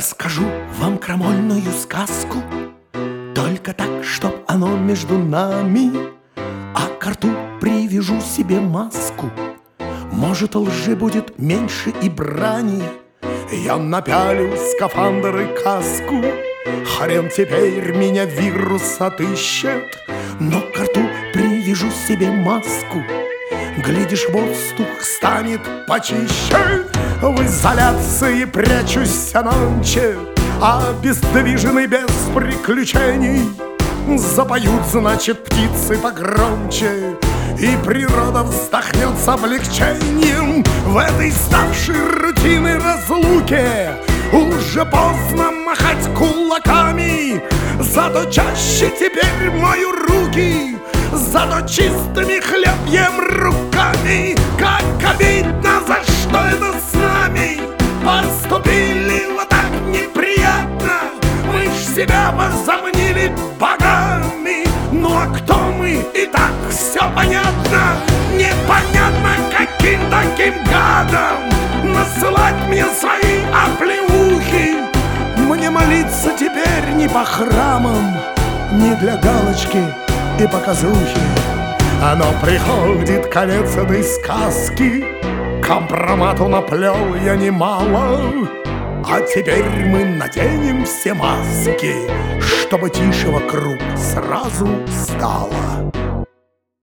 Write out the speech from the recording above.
расскажу вам крамольную сказку, только так, чтоб оно между нами. А к рту привяжу себе маску, может, лжи будет меньше и брани. Я напялю скафандр и каску, хрен теперь меня вирус отыщет. Но к рту привяжу себе маску, глядишь, воздух станет почище. В изоляции прячусь нонче, обездвиженный без приключений. Запоют, значит, птицы погромче, и природа вздохнет с облегчением. В этой ставшей рутиной разлуке уже поздно махать кулаками, зато чаще теперь мою руки, зато чистыми хлеб ем руками. Как обидно, за что это с нами поступили вот так неприятно. Мы ж себя возомнили богами, ну а кто мы, и так все понятно. Непонятно, каким таким гадом насылать мне свои оплеухи. Мне молиться теперь не по храмам, не для галочки и показухи. Но приходит конец этой сказки, компромату наплел я немало. А теперь мы наденем все маски, чтобы тише вокруг сразу стало.